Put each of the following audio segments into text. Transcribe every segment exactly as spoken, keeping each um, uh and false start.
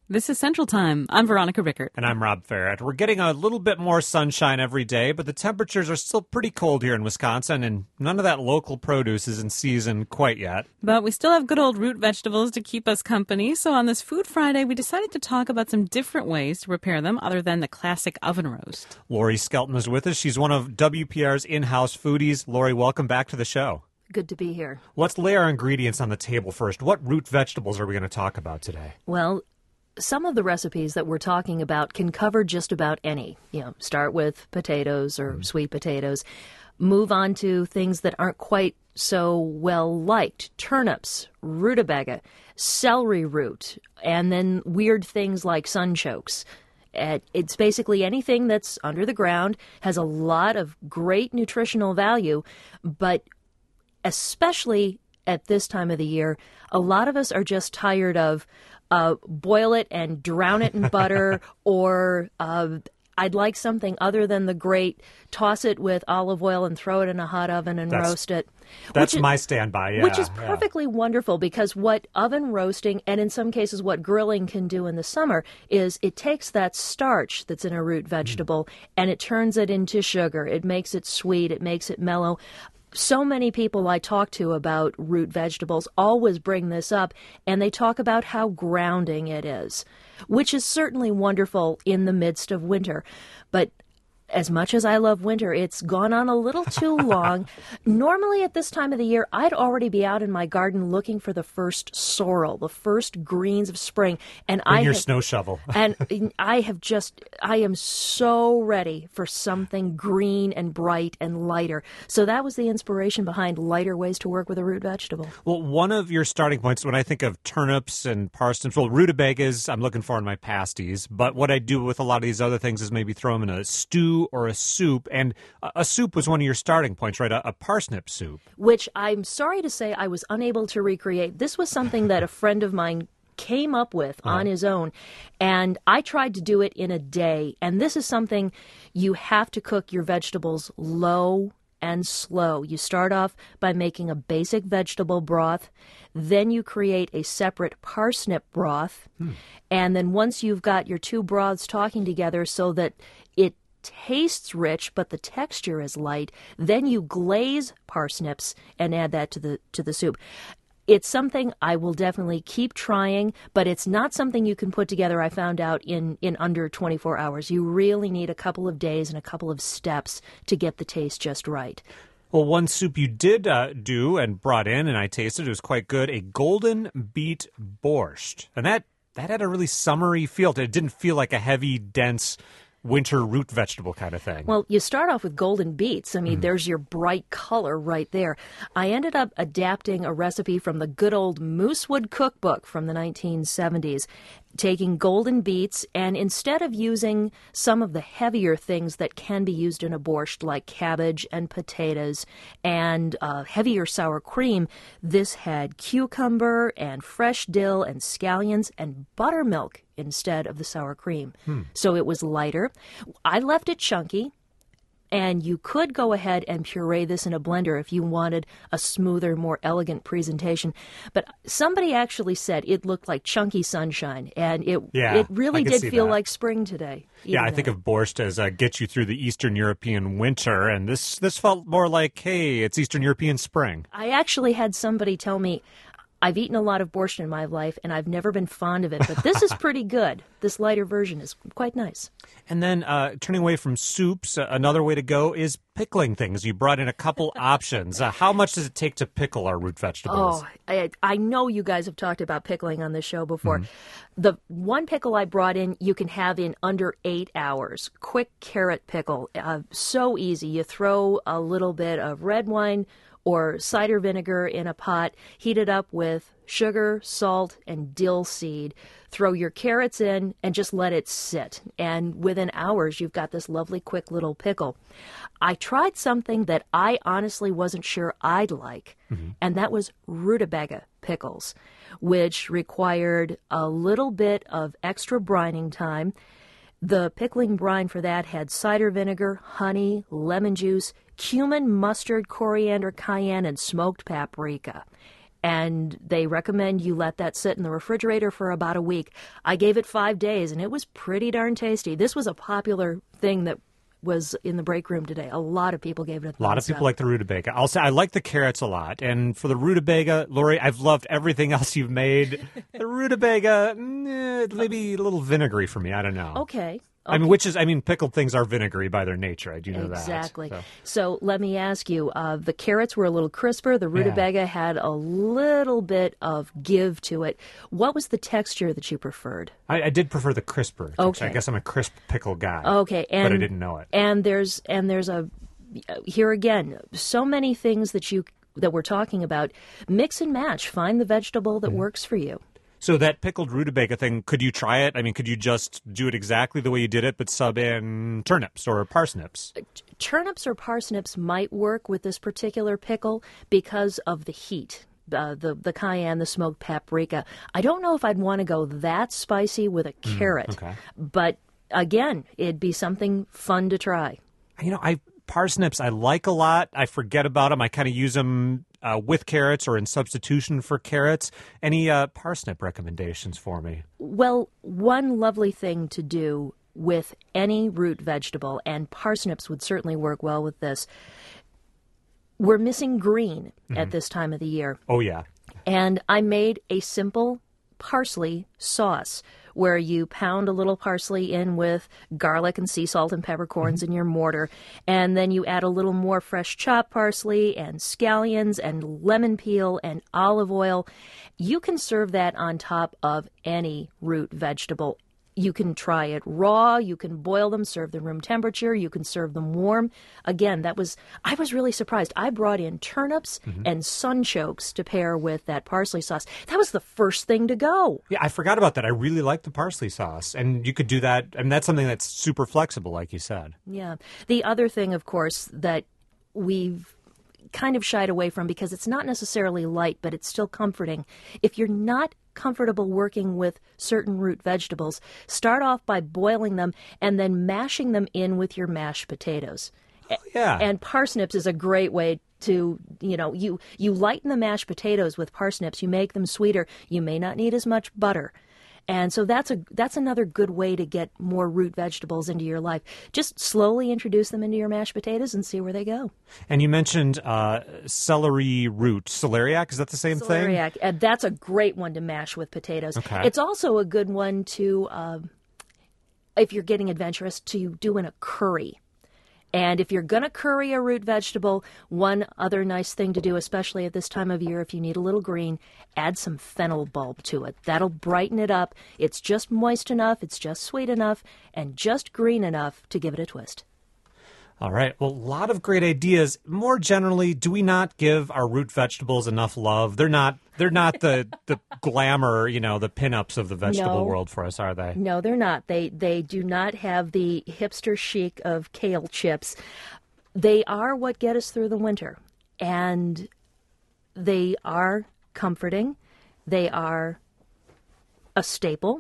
This is Central Time. I'm Veronica Rickert. And I'm Rob Farrett. We're getting a little bit more sunshine every day, but the temperatures are still pretty cold here in Wisconsin, and none of that local produce is in season quite yet. But we still have good old root vegetables to keep us company. So on this Food Friday, we decided to talk about some different ways to prepare them other than the classic oven roast. Lori Skelton is with us. She's one of W P R's in-house foodies. Lori, welcome back to the show. Good to be here. Let's lay our ingredients on the table first. What root vegetables are we going to talk about today? Well, some of the recipes that we're talking about can cover just about any. You know, start with potatoes or mm. sweet potatoes. Move on to things that aren't quite so well liked. Turnips, rutabaga, celery root, and then weird things like sunchokes. It's basically anything that's under the ground, has a lot of great nutritional value, but especially at this time of the year, a lot of us are just tired of uh, boil it and drown it in butter, or uh, I'd like something other than the great toss it with olive oil and throw it in a hot oven and that's, roast it. That's is, my standby, yeah. Which is perfectly yeah. wonderful, because what oven roasting, and in some cases what grilling can do in the summer, is it takes that starch that's in a root vegetable mm. and it turns it into sugar. It makes it sweet. It makes it mellow. So many people I talk to about root vegetables always bring this up, and they talk about how grounding it is, which is certainly wonderful in the midst of winter. But as much as I love winter, it's gone on a little too long. Normally at this time of the year, I'd already be out in my garden looking for the first sorrel, the first greens of spring. And Bring I your have, snow shovel. and I have just, I am so ready for something green and bright and lighter. So that was the inspiration behind lighter ways to work with a root vegetable. Well, one of your starting points when I think of turnips and parsnips, well, rutabagas I'm looking for in my pasties. But what I do with a lot of these other things is maybe throw them in a stew or a soup, and a soup was one of your starting points, right? A, a parsnip soup. Which I'm sorry to say I was unable to recreate. This was something that a friend of mine came up with uh-huh. on his own, and I tried to do it in a day. And this is something you have to cook your vegetables low and slow. You start off by making a basic vegetable broth, then you create a separate parsnip broth, hmm. and then once you've got your two broths talking together so that it tastes rich, but the texture is light, then you glaze parsnips and add that to the to the soup. It's something I will definitely keep trying, but it's not something you can put together, I found out, in, in under twenty-four hours. You really need a couple of days and a couple of steps to get the taste just right. Well, one soup you did uh, do and brought in, and I tasted, it was quite good, a golden beet borscht. And that, that had a really summery feel to it. It didn't feel like a heavy, dense winter root vegetable kind of thing. Well, you start off with golden beets. I mean, mm. there's your bright color right there. I ended up adapting a recipe from the good old Moosewood Cookbook from the nineteen seventies, taking golden beets, and instead of using some of the heavier things that can be used in a borscht, like cabbage and potatoes and uh, heavier sour cream, this had cucumber and fresh dill and scallions and buttermilk instead of the sour cream. Hmm. So it was lighter. I left it chunky, and you could go ahead and puree this in a blender if you wanted a smoother, more elegant presentation. But somebody actually said it looked like chunky sunshine, and it yeah, it really did feel that. like spring today. Yeah, I think of borscht as uh, get you through the Eastern European winter, and this, this felt more like, hey, it's Eastern European spring. I actually had somebody tell me, I've eaten a lot of borscht in my life, and I've never been fond of it, but this is pretty good. This lighter version is quite nice. And then uh, turning away from soups, uh, another way to go is pickling things. You brought in a couple options. Uh, how much does it take to pickle our root vegetables? Oh, I, I know you guys have talked about pickling on this show before. Mm-hmm. The one pickle I brought in, you can have in under eight hours. Quick carrot pickle. Uh, so easy. You throw a little bit of red wine or cider vinegar in a pot, heat it up with sugar, salt, and dill seed. Throw your carrots in and just let it sit. And within hours, you've got this lovely, quick little pickle. I tried something that I honestly wasn't sure I'd like, mm-hmm. and that was rutabaga pickles, which required a little bit of extra brining time. The pickling brine for that had cider vinegar, honey, lemon juice, cumin, mustard, coriander, cayenne, and smoked paprika. And they recommend you let that sit in the refrigerator for about a week. I gave it five days, and it was pretty darn tasty. This was a popular thing that was in the break room today. A lot of people gave it a thumbs A lot of people up. like the rutabaga. I'll say I like the carrots a lot. And for the rutabaga, Lori, I've loved everything else you've made. The rutabaga, mm, maybe a little vinegary for me. I don't know. Okay. I mean, which is, I mean, pickled things are vinegary by their nature. I do know Exactly. that. So. so let me ask you, uh, the carrots were a little crisper. The rutabaga yeah. had a little bit of give to it. What was the texture that you preferred? I, I did prefer the crisper texture. Okay. I guess I'm a crisp pickle guy. Okay. And, but I didn't know it. And there's, and there's a, here again, so many things that you, that we're talking about. Mix and match. Find the vegetable that mm. works for you. So that pickled rutabaga thing, could you try it? I mean, could you just do it exactly the way you did it, but sub in turnips or parsnips? Turnips or parsnips might work with this particular pickle because of the heat, uh, the the cayenne, the smoked paprika. I don't know if I'd want to go that spicy with a carrot, mm, okay. but again, it'd be something fun to try. You know, I parsnips I like a lot. I forget about them. I kind of use them uh, with carrots or in substitution for carrots. Any uh, parsnip recommendations for me? Well, one lovely thing to do with any root vegetable, and parsnips would certainly work well with this, we're missing green mm-hmm. at this time of the year. Oh, yeah. And I made a simple parsley sauce where you pound a little parsley in with garlic and sea salt and peppercorns mm-hmm. in your mortar, and then you add a little more fresh chopped parsley and scallions and lemon peel and olive oil. You can serve that on top of any root vegetable. You can try it raw, you can boil them, serve them room temperature, you can serve them warm. Again, that was, I was really surprised. I brought in turnips mm-hmm. and sunchokes to pair with that parsley sauce. That was the first thing to go. Yeah, I forgot about that. I really like the parsley sauce. And you could do that. I mean, that's something that's super flexible, like you said. Yeah. The other thing, of course, that we've kind of shied away from because it's not necessarily light, but it's still comforting. If you're not comfortable working with certain root vegetables, start off by boiling them and then mashing them in with your mashed potatoes. Oh, yeah. And parsnips is a great way to, you know, you, you lighten the mashed potatoes with parsnips, you make them sweeter, you may not need as much butter. And so that's a that's another good way to get more root vegetables into your life. Just slowly introduce them into your mashed potatoes and see where they go. And you mentioned uh, celery root. Celeriac, is that the same thing? Celeriac. And that's a great one to mash with potatoes. Okay. It's also a good one to, uh, if you're getting adventurous, to do in a curry. And if you're going to curry a root vegetable, one other nice thing to do, especially at this time of year, if you need a little green, add some fennel bulb to it. That'll brighten it up. It's just moist enough, it's just sweet enough, and just green enough to give it a twist. All right. Well, a lot of great ideas. More generally, do we not give our root vegetables enough love? They're not they're not the, the glamour, you know, the pinups of the vegetable no. world for us, are they? No, they're not. They they do not have the hipster chic of kale chips. They are what get us through the winter. And they are comforting. They are a staple.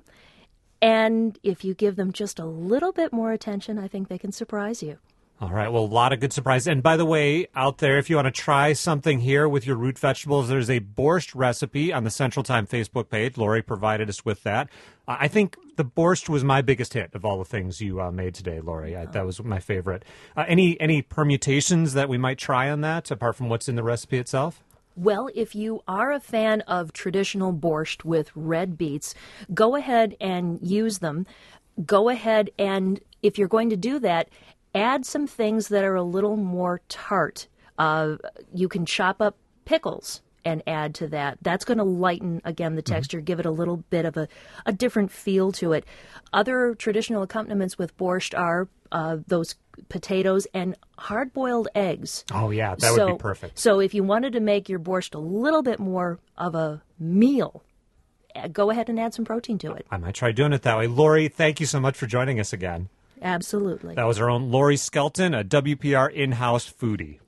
And if you give them just a little bit more attention, I think they can surprise you. All right. Well, a lot of good surprises. And by the way, out there, if you want to try something here with your root vegetables, there's a borscht recipe on the Central Time Facebook page. Lori provided us with that. Uh, I think the borscht was my biggest hit of all the things you uh, made today, Lori. I, that was my favorite. Uh, any any permutations that we might try on that, apart from what's in the recipe itself? Well, if you are a fan of traditional borscht with red beets, go ahead and use them. Go ahead and, if you're going to do that, add some things that are a little more tart. Uh, you can chop up pickles and add to that. That's going to lighten, again, the texture, mm-hmm. give it a little bit of a, a different feel to it. Other traditional accompaniments with borscht are uh, those potatoes and hard-boiled eggs. Oh, yeah, that so, would be perfect. So if you wanted to make your borscht a little bit more of a meal, go ahead and add some protein to it. I might try doing it that way. Lori, thank you so much for joining us again. Absolutely. That was our own Lori Skelton, a W P R in-house foodie.